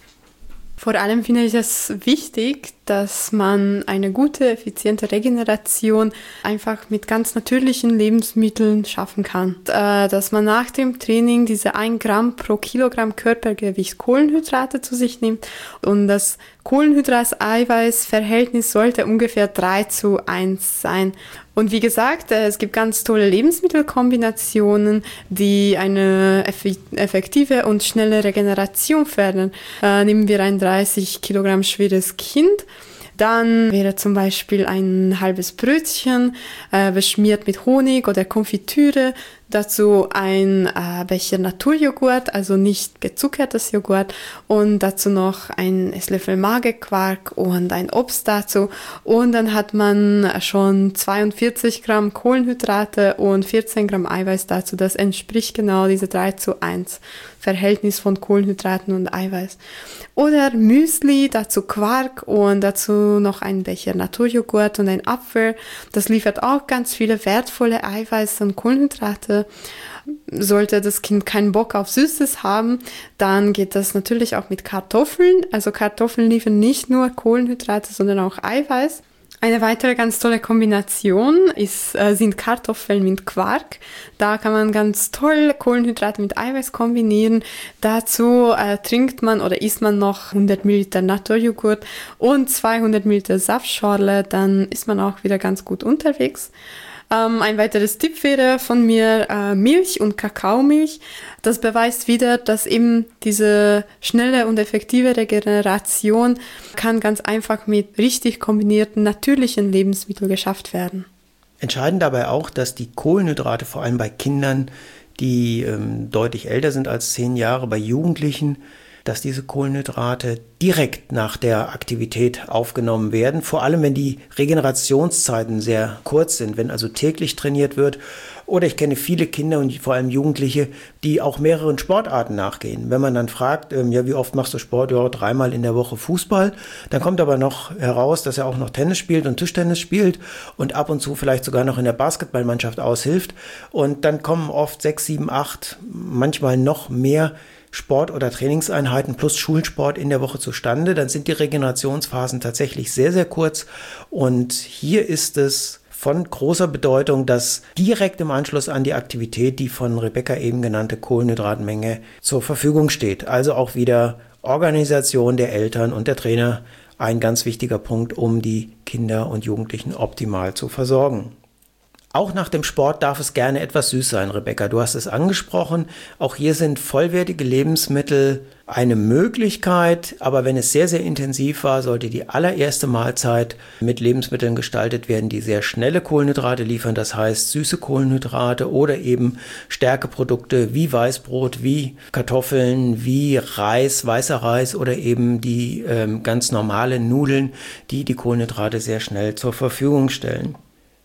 Vor allem finde ich es wichtig, dass man eine gute, effiziente Regeneration einfach mit ganz natürlichen Lebensmitteln schaffen kann. Dass man nach dem Training diese 1 Gramm pro Kilogramm Körpergewicht Kohlenhydrate zu sich nimmt und das Kohlenhydrat-Eiweiß-Verhältnis sollte ungefähr 3:1 sein. Und wie gesagt, es gibt ganz tolle Lebensmittelkombinationen, die eine effektive und schnelle Regeneration fördern. Nehmen wir ein 30 Kilogramm schweres Kind, dann wäre zum Beispiel ein halbes Brötchen beschmiert mit Honig oder Konfitüre, dazu ein Becher Naturjoghurt, also nicht gezuckertes Joghurt und dazu noch ein Esslöffel Magerquark und ein Obst dazu und dann hat man schon 42 Gramm Kohlenhydrate und 14 Gramm Eiweiß dazu. Das entspricht genau diese 3:1 Verhältnis von Kohlenhydraten und Eiweiß. Oder Müsli, dazu Quark und dazu noch ein Becher Naturjoghurt und ein Apfel. Das liefert auch ganz viele wertvolle Eiweiße und Kohlenhydrate. Sollte das Kind keinen Bock auf Süßes haben, dann geht das natürlich auch mit Kartoffeln. Also Kartoffeln liefern nicht nur Kohlenhydrate, sondern auch Eiweiß. Eine weitere ganz tolle Kombination sind Kartoffeln mit Quark. Da kann man ganz toll Kohlenhydrate mit Eiweiß kombinieren. Dazu trinkt man oder isst man noch 100 Milliliter Naturjoghurt und 200 Milliliter Saftschorle. Dann ist man auch wieder ganz gut unterwegs. Ein weiteres Tipp wäre von mir Milch und Kakaomilch. Das beweist wieder, dass eben diese schnelle und effektive Regeneration kann ganz einfach mit richtig kombinierten natürlichen Lebensmitteln geschafft werden. Entscheidend dabei auch, dass die Kohlenhydrate vor allem bei Kindern, die deutlich älter sind als 10 Jahre, bei Jugendlichen, dass diese Kohlenhydrate direkt nach der Aktivität aufgenommen werden. Vor allem, wenn die Regenerationszeiten sehr kurz sind, wenn also täglich trainiert wird. Oder ich kenne viele Kinder und vor allem Jugendliche, die auch mehreren Sportarten nachgehen. Wenn man dann fragt, ja, wie oft machst du Sport? Ja, 3-mal in der Woche Fußball. Dann kommt aber noch heraus, dass er auch noch Tennis spielt und Tischtennis spielt und ab und zu vielleicht sogar noch in der Basketballmannschaft aushilft. Und dann kommen oft 6, 7, 8, manchmal noch mehr Sport- oder Trainingseinheiten plus Schulsport in der Woche zustande, dann sind die Regenerationsphasen tatsächlich sehr, sehr kurz. Und hier ist es von großer Bedeutung, dass direkt im Anschluss an die Aktivität die von Rebecca eben genannte Kohlenhydratmenge zur Verfügung steht. Also auch wieder Organisation der Eltern und der Trainer ein ganz wichtiger Punkt, um die Kinder und Jugendlichen optimal zu versorgen. Auch nach dem Sport darf es gerne etwas süß sein, Rebecca. Du hast es angesprochen. Auch hier sind vollwertige Lebensmittel eine Möglichkeit. Aber wenn es sehr, sehr intensiv war, sollte die allererste Mahlzeit mit Lebensmitteln gestaltet werden, die sehr schnelle Kohlenhydrate liefern. Das heißt süße Kohlenhydrate oder eben Stärkeprodukte wie Weißbrot, wie Kartoffeln, wie Reis, weißer Reis oder eben die ganz normalen Nudeln, die die Kohlenhydrate sehr schnell zur Verfügung stellen.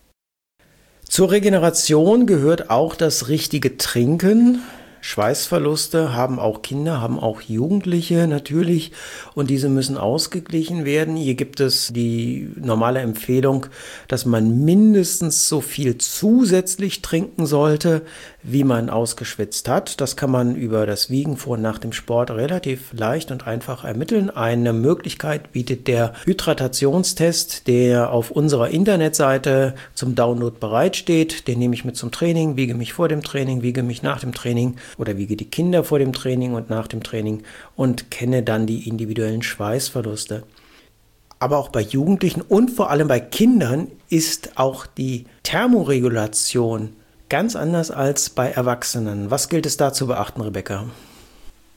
Zur Regeneration gehört auch das richtige Trinken. Schweißverluste haben auch Kinder, haben auch Jugendliche natürlich und diese müssen ausgeglichen werden. Hier gibt es die normale Empfehlung, dass man mindestens so viel zusätzlich trinken sollte, wie man ausgeschwitzt hat. Das kann man über das Wiegen vor und nach dem Sport relativ leicht und einfach ermitteln. Eine Möglichkeit bietet der Hydratationstest, der auf unserer Internetseite zum Download bereitsteht. Den nehme ich mit zum Training, wiege mich vor dem Training, wiege mich nach dem Training oder wiege die Kinder vor dem Training und nach dem Training und kenne dann die individuellen Schweißverluste. Aber auch bei Jugendlichen und vor allem bei Kindern ist auch die Thermoregulation ganz anders als bei Erwachsenen. Was gilt es da zu beachten, Rebecca?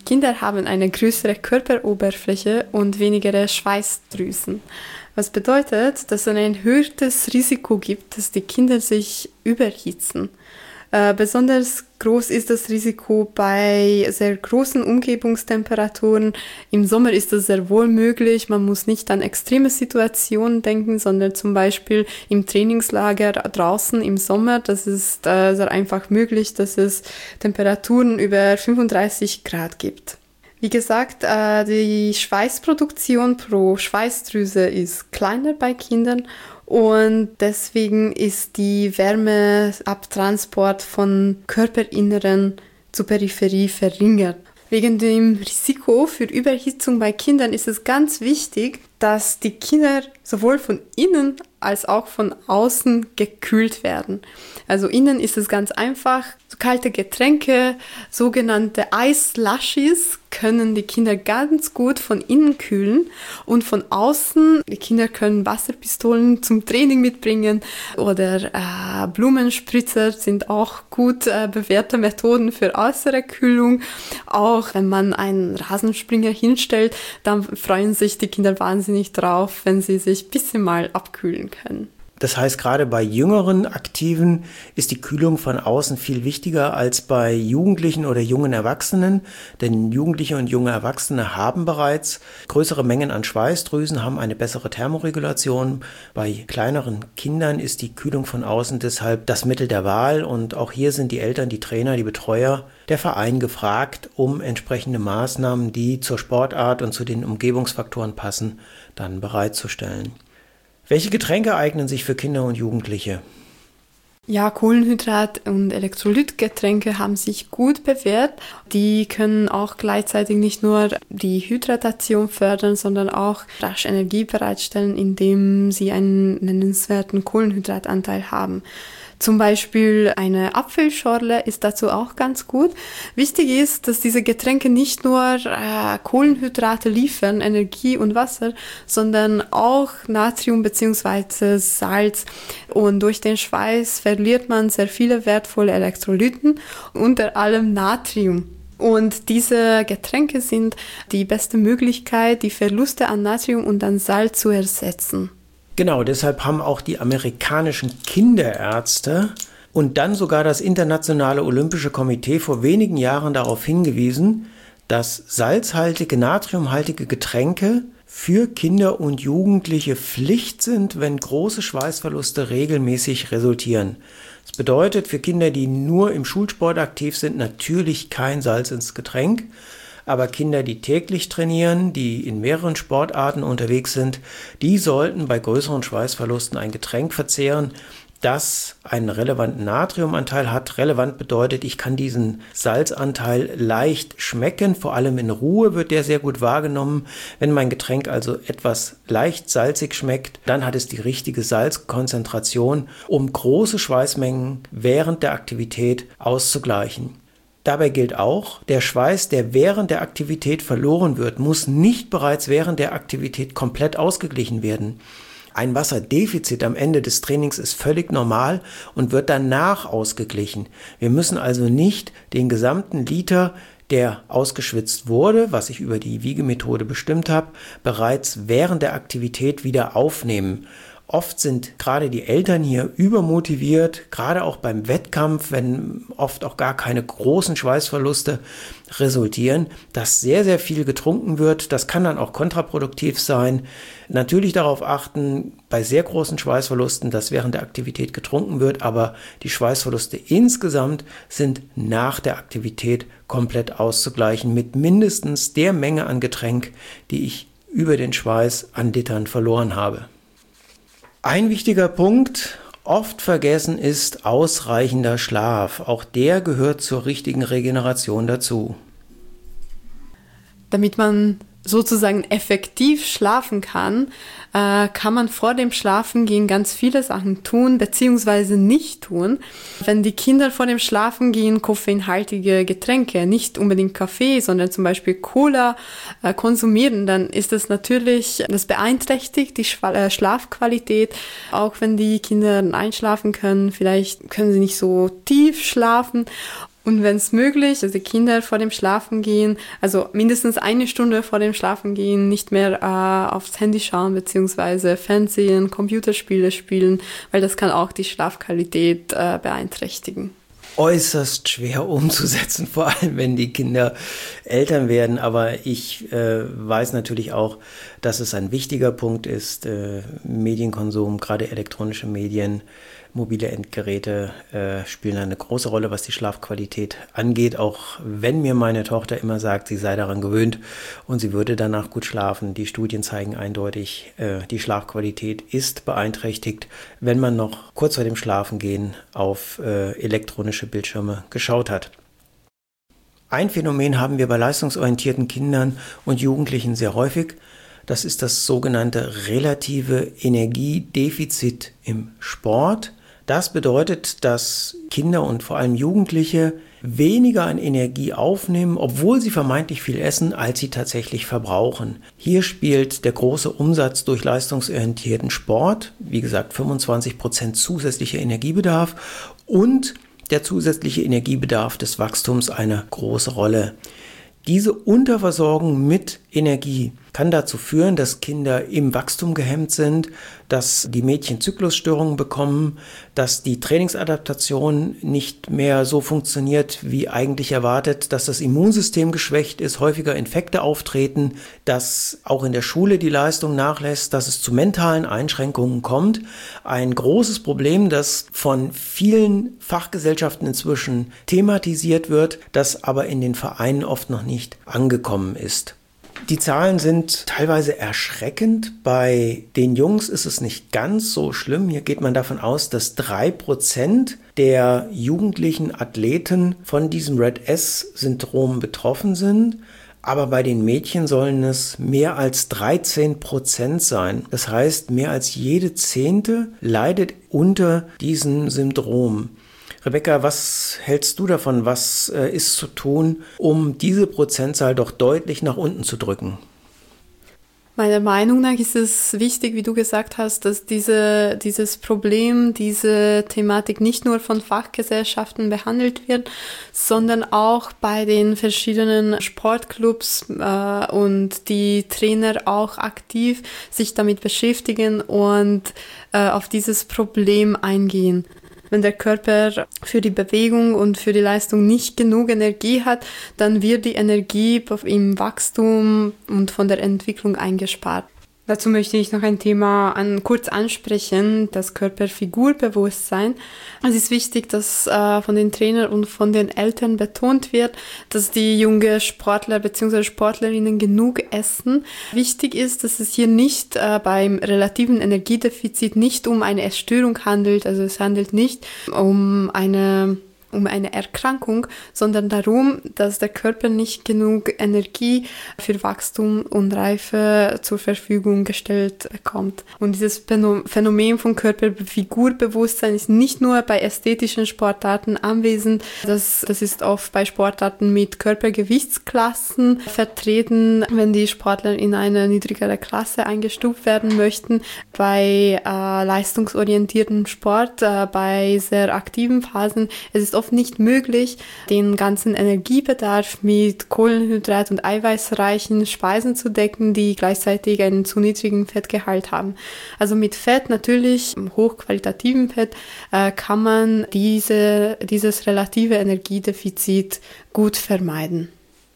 Kinder haben eine größere Körperoberfläche und weniger Schweißdrüsen. Was bedeutet, dass es ein erhöhtes Risiko gibt, dass die Kinder sich überhitzen. Besonders groß ist das Risiko bei sehr großen Umgebungstemperaturen. Im Sommer ist das sehr wohl möglich. Man muss nicht an extreme Situationen denken, sondern zum Beispiel im Trainingslager draußen im Sommer. Das ist sehr einfach möglich, dass es Temperaturen über 35 Grad gibt. Wie gesagt, die Schweißproduktion pro Schweißdrüse ist kleiner bei Kindern und deswegen ist die Wärmeabtransport von Körperinneren zur Peripherie verringert. Wegen dem Risiko für Überhitzung bei Kindern ist es ganz wichtig, dass die Kinder sowohl von innen als auch von außen gekühlt werden. Also innen ist es ganz einfach. Kalte Getränke, sogenannte Eislushis, können die Kinder ganz gut von innen kühlen und von außen, die Kinder können Wasserpistolen zum Training mitbringen oder Blumenspritzer sind auch gut bewährte Methoden für äußere Kühlung. Auch wenn man einen Rasenspringer hinstellt, dann freuen sich die Kinder wahnsinnig drauf, wenn sie sich ein bisschen mal abkühlen können. Das heißt, gerade bei jüngeren Aktiven ist die Kühlung von außen viel wichtiger als bei Jugendlichen oder jungen Erwachsenen, denn Jugendliche und junge Erwachsene haben bereits größere Mengen an Schweißdrüsen, haben eine bessere Thermoregulation. Bei kleineren Kindern ist die Kühlung von außen deshalb das Mittel der Wahl und auch hier sind die Eltern, die Trainer, die Betreuer, der Verein gefragt, um entsprechende Maßnahmen, die zur Sportart und zu den Umgebungsfaktoren passen, dann bereitzustellen. Welche Getränke eignen sich für Kinder und Jugendliche? Ja, Kohlenhydrat- und Elektrolytgetränke haben sich gut bewährt. Die können auch gleichzeitig nicht nur die Hydratation fördern, sondern auch rasch Energie bereitstellen, indem sie einen nennenswerten Kohlenhydratanteil haben. Zum Beispiel eine Apfelschorle ist dazu auch ganz gut. Wichtig ist, dass diese Getränke nicht nur Kohlenhydrate liefern, Energie und Wasser, sondern auch Natrium bzw. Salz. Und durch den Schweiß verliert man sehr viele wertvolle Elektrolyten, unter allem Natrium. Und diese Getränke sind die beste Möglichkeit, die Verluste an Natrium und an Salz zu ersetzen. Genau, deshalb haben auch die amerikanischen Kinderärzte und dann sogar das Internationale Olympische Komitee vor wenigen Jahren darauf hingewiesen, dass salzhaltige, natriumhaltige Getränke für Kinder und Jugendliche Pflicht sind, wenn große Schweißverluste regelmäßig resultieren. Das bedeutet für Kinder, die nur im Schulsport aktiv sind, natürlich kein Salz ins Getränk. Aber Kinder, die täglich trainieren, die in mehreren Sportarten unterwegs sind, die sollten bei größeren Schweißverlusten ein Getränk verzehren, das einen relevanten Natriumanteil hat. Relevant bedeutet, ich kann diesen Salzanteil leicht schmecken, vor allem in Ruhe wird der sehr gut wahrgenommen. Wenn mein Getränk also etwas leicht salzig schmeckt, dann hat es die richtige Salzkonzentration, um große Schweißmengen während der Aktivität auszugleichen. Dabei gilt auch, der Schweiß, der während der Aktivität verloren wird, muss nicht bereits während der Aktivität komplett ausgeglichen werden. Ein Wasserdefizit am Ende des Trainings ist völlig normal und wird danach ausgeglichen. Wir müssen also nicht den gesamten Liter, der ausgeschwitzt wurde, was ich über die Wiegemethode bestimmt habe, bereits während der Aktivität wieder aufnehmen. Oft sind gerade die Eltern hier übermotiviert, gerade auch beim Wettkampf, wenn oft auch gar keine großen Schweißverluste resultieren, dass sehr, sehr viel getrunken wird. Das kann dann auch kontraproduktiv sein. Natürlich darauf achten, bei sehr großen Schweißverlusten, dass während der Aktivität getrunken wird, aber die Schweißverluste insgesamt sind nach der Aktivität komplett auszugleichen mit mindestens der Menge an Getränk, die ich über den Schweiß an Litern verloren habe. Ein wichtiger Punkt, oft vergessen, ist ausreichender Schlaf. Auch der gehört zur richtigen Regeneration dazu. Damit man sozusagen effektiv schlafen kann, kann man vor dem Schlafengehen ganz viele Sachen tun bzw. nicht tun. Wenn die Kinder vor dem Schlafengehen koffeinhaltige Getränke, nicht unbedingt Kaffee, sondern zum Beispiel Cola konsumieren, dann ist das natürlich, das beeinträchtigt die Schlafqualität. Auch wenn die Kinder einschlafen können, vielleicht können sie nicht so tief schlafen. Und wenn es möglich, also die Kinder vor dem Schlafengehen, also mindestens 1 Stunde vor dem Schlafengehen nicht mehr aufs Handy schauen, beziehungsweise Fernsehen, Computerspiele spielen, weil das kann auch die Schlafqualität beeinträchtigen. Äußerst schwer umzusetzen, vor allem wenn die Kinder Eltern werden. Aber ich weiß natürlich auch, dass es ein wichtiger Punkt ist, Medienkonsum, gerade elektronische Medien, mobile Endgeräte spielen eine große Rolle, was die Schlafqualität angeht, auch wenn mir meine Tochter immer sagt, sie sei daran gewöhnt und sie würde danach gut schlafen. Die Studien zeigen eindeutig, die Schlafqualität ist beeinträchtigt, wenn man noch kurz vor dem Schlafengehen auf elektronische Bildschirme geschaut hat. Ein Phänomen haben wir bei leistungsorientierten Kindern und Jugendlichen sehr häufig. Das ist das sogenannte relative Energiedefizit im Sport. Das bedeutet, dass Kinder und vor allem Jugendliche weniger an Energie aufnehmen, obwohl sie vermeintlich viel essen, als sie tatsächlich verbrauchen. Hier spielt der große Umsatz durch leistungsorientierten Sport, wie gesagt 25% zusätzlicher Energiebedarf und der zusätzliche Energiebedarf des Wachstums eine große Rolle. Diese Unterversorgung mit Energie kann dazu führen, dass Kinder im Wachstum gehemmt sind, dass die Mädchen Zyklusstörungen bekommen, dass die Trainingsadaptation nicht mehr so funktioniert wie eigentlich erwartet, dass das Immunsystem geschwächt ist, häufiger Infekte auftreten, dass auch in der Schule die Leistung nachlässt, dass es zu mentalen Einschränkungen kommt. Ein großes Problem, das von vielen Fachgesellschaften inzwischen thematisiert wird, das aber in den Vereinen oft noch nicht angekommen ist. Die Zahlen sind teilweise erschreckend. Bei den Jungs ist es nicht ganz so schlimm. Hier geht man davon aus, dass 3% der jugendlichen Athleten von diesem Red-S-Syndrom betroffen sind. Aber bei den Mädchen sollen es mehr als 13% sein. Das heißt, mehr als jede 10. leidet unter diesem Syndrom. Rebecca, was hältst du davon? Was ist zu tun, um diese Prozentzahl doch deutlich nach unten zu drücken? Meiner Meinung nach ist es wichtig, wie du gesagt hast, dass dieses Problem, diese Thematik nicht nur von Fachgesellschaften behandelt wird, sondern auch bei den verschiedenen Sportclubs und die Trainer auch aktiv sich damit beschäftigen und auf dieses Problem eingehen. Wenn der Körper für die Bewegung und für die Leistung nicht genug Energie hat, dann wird die Energie im Wachstum und von der Entwicklung eingespart. Dazu möchte ich noch ein Thema kurz ansprechen, das Körperfigurbewusstsein. Es ist wichtig, dass von den Trainern und von den Eltern betont wird, dass die junge Sportler bzw. Sportlerinnen genug essen. Wichtig ist, dass es hier nicht beim relativen Energiedefizit nicht um eine Essstörung handelt, also es handelt nicht um eine Erkrankung, sondern darum, dass der Körper nicht genug Energie für Wachstum und Reife zur Verfügung gestellt bekommt. Und dieses Phänomen von Körperfigurbewusstsein ist nicht nur bei ästhetischen Sportarten anwesend, das ist oft bei Sportarten mit Körpergewichtsklassen vertreten, wenn die Sportler in eine niedrigere Klasse eingestuft werden möchten. Bei leistungsorientiertem Sport, bei sehr aktiven Phasen, es ist oft nicht möglich, den ganzen Energiebedarf mit Kohlenhydrat- und eiweißreichen Speisen zu decken, die gleichzeitig einen zu niedrigen Fettgehalt haben. Also mit Fett, natürlich hochqualitativen Fett, kann man dieses relative Energiedefizit gut vermeiden.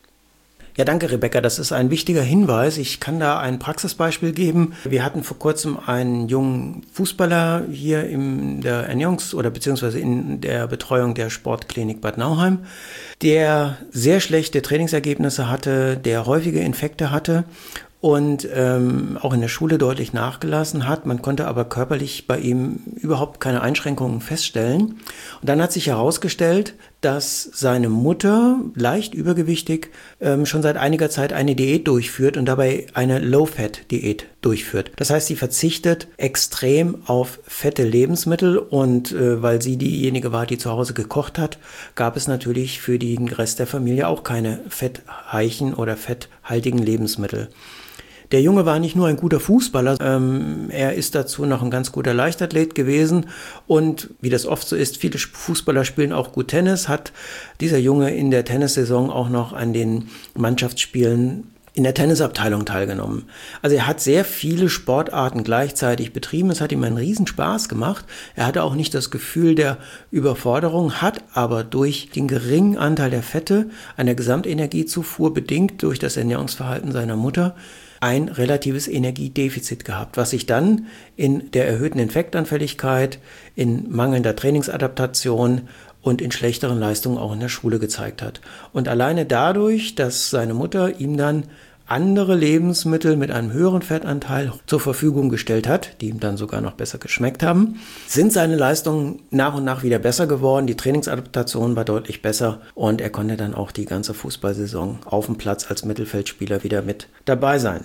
Ja, danke Rebecca, das ist ein wichtiger Hinweis. Ich kann da ein Praxisbeispiel geben. Wir hatten vor kurzem einen jungen Fußballer hier in der beziehungsweise in der Betreuung der Sportklinik Bad Nauheim, der sehr schlechte Trainingsergebnisse hatte, der häufige Infekte hatte und auch in der Schule deutlich nachgelassen hat. Man konnte aber körperlich bei ihm überhaupt keine Einschränkungen feststellen. Und dann hat sich herausgestellt, dass seine Mutter, leicht übergewichtig, schon seit einiger Zeit eine Diät durchführt und dabei eine Low-Fat-Diät durchführt. Das heißt, sie verzichtet extrem auf fette Lebensmittel und weil sie diejenige war, die zu Hause gekocht hat, gab es natürlich für den Rest der Familie auch keine fettreichen oder fetthaltigen Lebensmittel. Der Junge war nicht nur ein guter Fußballer, er ist dazu noch ein ganz guter Leichtathlet gewesen und wie das oft so ist, viele Fußballer spielen auch gut Tennis, hat dieser Junge in der Tennissaison auch noch an den Mannschaftsspielen in der Tennisabteilung teilgenommen. Also er hat sehr viele Sportarten gleichzeitig betrieben. Es hat ihm einen Riesenspaß gemacht. Er hatte auch nicht das Gefühl der Überforderung, hat aber durch den geringen Anteil der Fette an der Gesamtenergiezufuhr bedingt durch das Ernährungsverhalten seiner Mutter ein relatives Energiedefizit gehabt, was sich dann in der erhöhten Infektanfälligkeit, in mangelnder Trainingsadaptation und in schlechteren Leistungen auch in der Schule gezeigt hat. Und alleine dadurch, dass seine Mutter ihm dann andere Lebensmittel mit einem höheren Fettanteil zur Verfügung gestellt hat, die ihm dann sogar noch besser geschmeckt haben, sind seine Leistungen nach und nach wieder besser geworden. Die Trainingsadaptation war deutlich besser und er konnte dann auch die ganze Fußballsaison auf dem Platz als Mittelfeldspieler wieder mit dabei sein.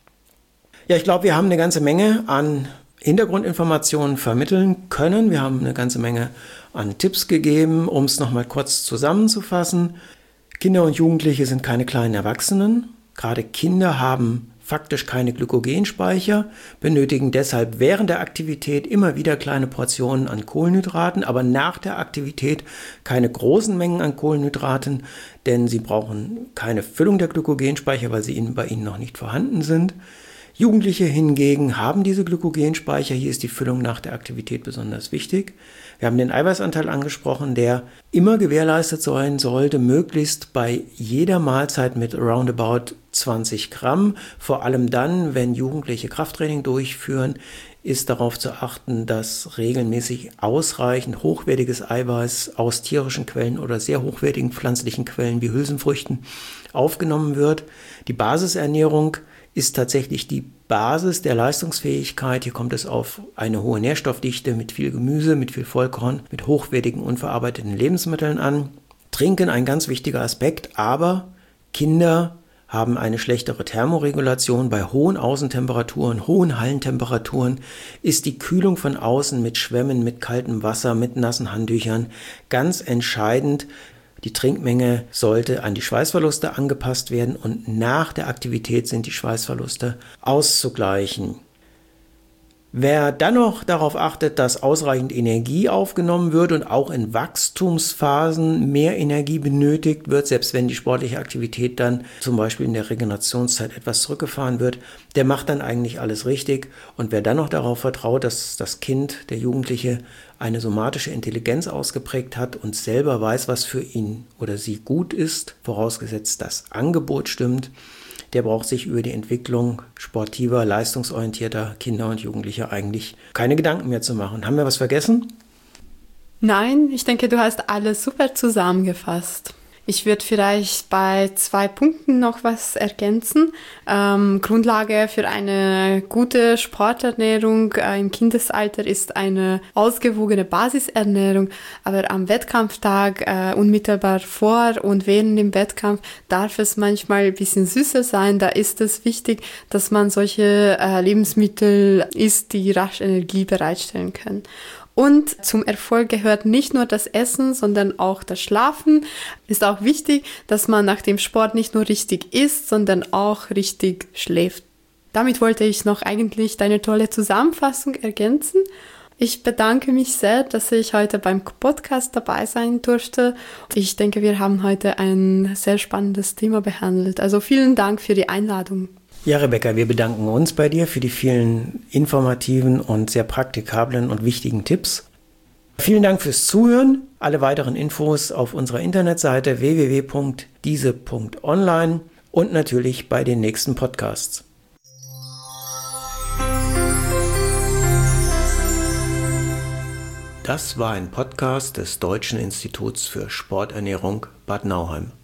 Ja, ich glaube, wir haben eine ganze Menge an Hintergrundinformationen vermitteln können. Wir haben eine ganze Menge an Tipps gegeben, um es nochmal kurz zusammenzufassen. Kinder und Jugendliche sind keine kleinen Erwachsenen. Gerade Kinder haben faktisch keine Glykogenspeicher, benötigen deshalb während der Aktivität immer wieder kleine Portionen an Kohlenhydraten, aber nach der Aktivität keine großen Mengen an Kohlenhydraten, denn sie brauchen keine Füllung der Glykogenspeicher, weil sie bei ihnen noch nicht vorhanden sind. Jugendliche hingegen haben diese Glykogenspeicher. Hier ist die Füllung nach der Aktivität besonders wichtig. Wir haben den Eiweißanteil angesprochen, der immer gewährleistet sein sollte, möglichst bei jeder Mahlzeit mit roundabout 20 Gramm. Vor allem dann, wenn Jugendliche Krafttraining durchführen, ist darauf zu achten, dass regelmäßig ausreichend hochwertiges Eiweiß aus tierischen Quellen oder sehr hochwertigen pflanzlichen Quellen wie Hülsenfrüchten aufgenommen wird. Die Basisernährung ist tatsächlich die Basis der Leistungsfähigkeit. Hier kommt es auf eine hohe Nährstoffdichte mit viel Gemüse, mit viel Vollkorn, mit hochwertigen, unverarbeiteten Lebensmitteln an. Trinken ein ganz wichtiger Aspekt, aber Kinder haben eine schlechtere Thermoregulation. Bei hohen Außentemperaturen, hohen Hallentemperaturen ist die Kühlung von außen mit Schwämmen, mit kaltem Wasser, mit nassen Handtüchern ganz entscheidend. Die Trinkmenge sollte an die Schweißverluste angepasst werden und nach der Aktivität sind die Schweißverluste auszugleichen. Wer dann noch darauf achtet, dass ausreichend Energie aufgenommen wird und auch in Wachstumsphasen mehr Energie benötigt wird, selbst wenn die sportliche Aktivität dann zum Beispiel in der Regenerationszeit etwas zurückgefahren wird, der macht dann eigentlich alles richtig. Und wer dann noch darauf vertraut, dass das Kind, der Jugendliche, eine somatische Intelligenz ausgeprägt hat und selber weiß, was für ihn oder sie gut ist, vorausgesetzt das Angebot stimmt, der braucht sich über die Entwicklung sportiver, leistungsorientierter Kinder und Jugendlicher eigentlich keine Gedanken mehr zu machen. Haben wir was vergessen? Nein, ich denke, du hast alles super zusammengefasst. Ich würde vielleicht bei 2 Punkten noch was ergänzen. Grundlage für eine gute Sporternährung im Kindesalter ist eine ausgewogene Basisernährung, aber am Wettkampftag unmittelbar vor und während dem Wettkampf darf es manchmal ein bisschen süßer sein. Da ist es wichtig, dass man solche Lebensmittel isst, die rasch Energie bereitstellen können. Und zum Erfolg gehört nicht nur das Essen, sondern auch das Schlafen. Ist auch wichtig, dass man nach dem Sport nicht nur richtig isst, sondern auch richtig schläft. Damit wollte ich noch eigentlich deine tolle Zusammenfassung ergänzen. Ich bedanke mich sehr, dass ich heute beim Podcast dabei sein durfte. Ich denke, wir haben heute ein sehr spannendes Thema behandelt. Also vielen Dank für die Einladung. Ja, Rebecca, wir bedanken uns bei dir für die vielen informativen und sehr praktikablen und wichtigen Tipps. Vielen Dank fürs Zuhören. Alle weiteren Infos auf unserer Internetseite www.diese.online und natürlich bei den nächsten Podcasts. Das war ein Podcast des Deutschen Instituts für Sporternährung Bad Nauheim.